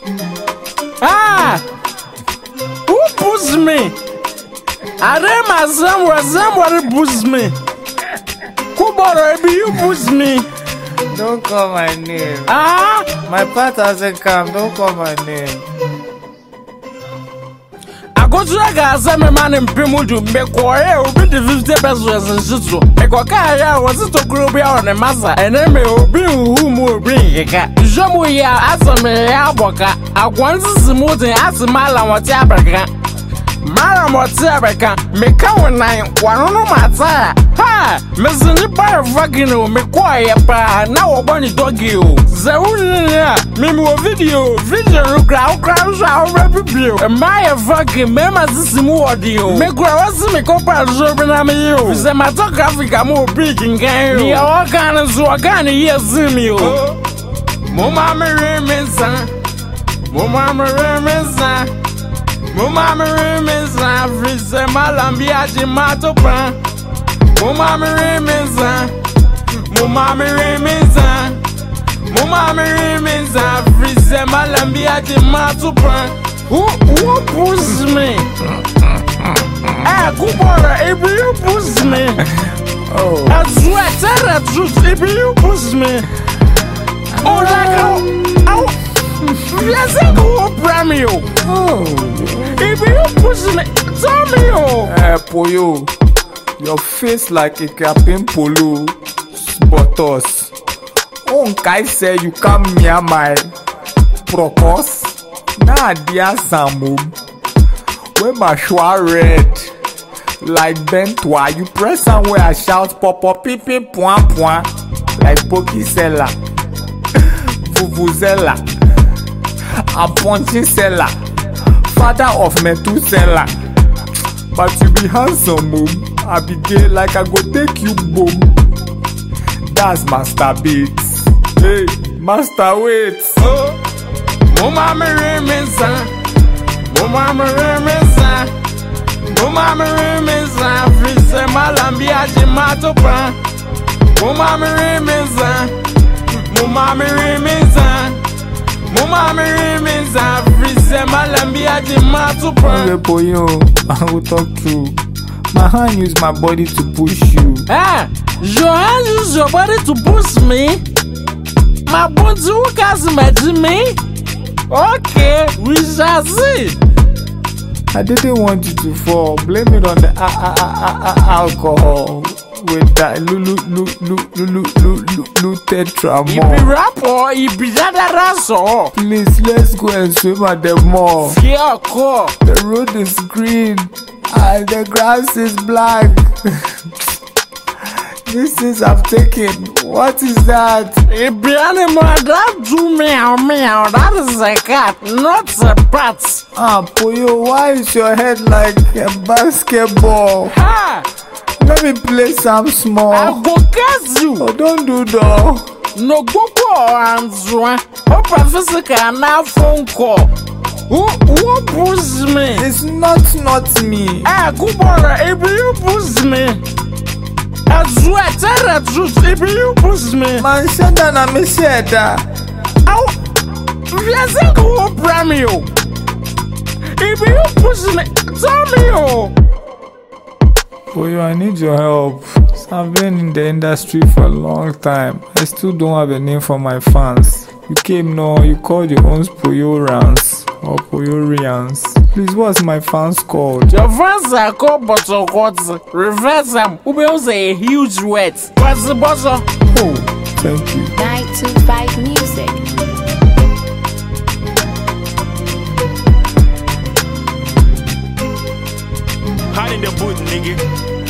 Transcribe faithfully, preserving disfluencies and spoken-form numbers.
Ah! Who pushed me? I did myself, somebody pushed me. Who bought it? You pushed me. Don't call my name. Ah! My part hasn't come. Don't call my name. I go to a gas and my man in Pimu to make quiet. Open the fifty pesos and shit. I go carry out was it to grow beyond the massa and then may be whom will bring a cat. Jamu ya as a me aboka. I want to smooth and as a mile and what yabaga. Madam what yabaga. Me come nine one no matter. Ha! Missing the bar fucking me quiet pa. Now a bunny doggy. Zawunia. Mimi video. Video crowd crowds are review. And my fucking members is more audio. Me grow me copper job and I'm you. Cinematographic I'm more big in game. You all kind of so I can't hear me. Mama Remesa. Mama Remesa. Mama Remesa. Frise Malambia Jimato Pan. Mama Remesa. Mama Remesa. Mama Remesa. Frise Malambia Jimato Pan. Who who pushed me? Ah, Kubora, if you push me. Oh. I swear, tell the truth, if you push me. Oh, like, oh, oh, yes, I go prime you. Oh. If you push me, tell me, oh. Eh, Poyo, your face like a captain polo, botos. Oh, guy say you come near my procos. Nah, dear Samu. When my shwa red, like Bentwa, you press somewhere I shout pop up, pip pip, point point, like Pokisella, Vuvuzela, a punching seller, father of Methuselah. But you be handsome, mom. I be gay like I go take you, boom. That's Master Beats. Hey, Master Waits. Oh, Mama Remesa. Mama Remesa. Mama Remesa. Frise Malambia Jimato Pan. Mama Remesa. Mama Remesa. Mama Remesa. Frise Malambia Jimato Pan. Okay, Poyo, I will talk true. My hand use my body to push you. Ah, your hand use your body to push me. My bones who can imagine me. Okay, we shall see. I didn't want you to fall. Blame it on the uh, uh, uh, uh, alcohol with that lulu lulu lulu lulu lulu tetra If you more. rap or if you that raso. Please, let's go and swim at the mall. Yeah, cool. The road is green and the grass is black. These things I've taken. What is that? If the animal that do meow meow, that is a cat, not a bat. Ah, Poyo, why is your head like a basketball? Ha! Let me play some small. I go catch you. Oh, don't do that. No go go and one. Open physical now phone call. Who who push me? It's not not me. Ah, Kubora, if you push me. I swear, tell the truth, if you push me. Man, shut down and me said that. Ow! Yes, I go prime you. If you push me, tell me, oh. Poyo, I need your help. I've been in the industry for a long time. I still don't have a name for my fans. You came now, you called your own Poyorans or Poyorians. Please, what's my fans called? Your fans are called Bottle Quartz. Reverse them. Who builds a huge wet? What's the bottle? Oh, thank you. nine two five Music. Hide in the booth, nigga.